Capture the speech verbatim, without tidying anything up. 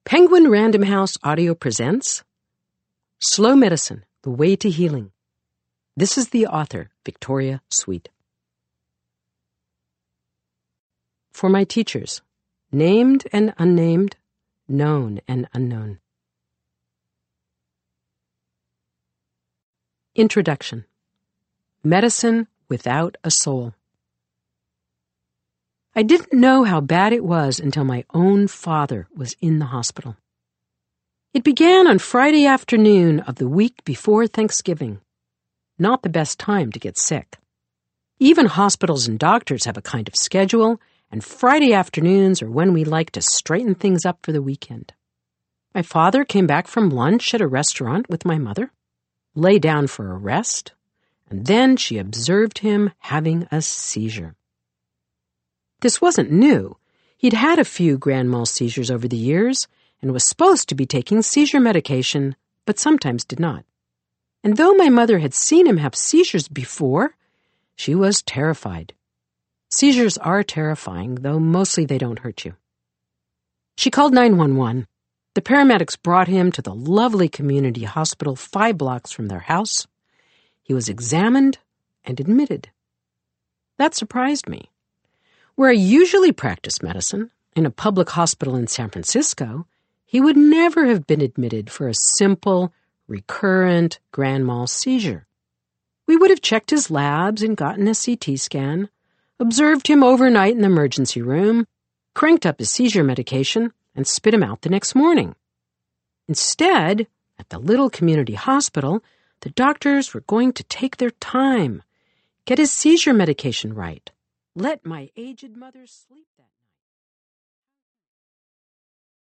Penguin Random House Audio presents Slow Medicine, The Way to Healing. This is the author, Victoria Sweet. For my teachers, named and unnamed, known and unknown. Introduction. Medicine without a soul. I didn't know how bad it was until my own father was in the hospital. It began on Friday afternoon of the week before Thanksgiving. Not the best time to get sick. Even hospitals and doctors have a kind of schedule, and Friday afternoons are when we like to straighten things up for the weekend. My father came back from lunch at a restaurant with my mother, lay down for a rest, and then she observed him having a seizure. This wasn't new. He'd had a few grand mal seizures over the years and was supposed to be taking seizure medication, but sometimes did not. And though my mother had seen him have seizures before, she was terrified. Seizures are terrifying, though mostly they don't hurt you. She called nine one one. The paramedics brought him to the lovely community hospital five blocks from their house. He was examined and admitted. That surprised me. Where I usually practice medicine, in a public hospital in San Francisco, he would never have been admitted for a simple, recurrent grand mal seizure. We would have checked his labs and gotten a C T scan, observed him overnight in the emergency room, cranked up his seizure medication, and spit him out the next morning. Instead, at the little community hospital, the doctors were going to take their time, get his seizure medication right. Let my aged mother sleep that night.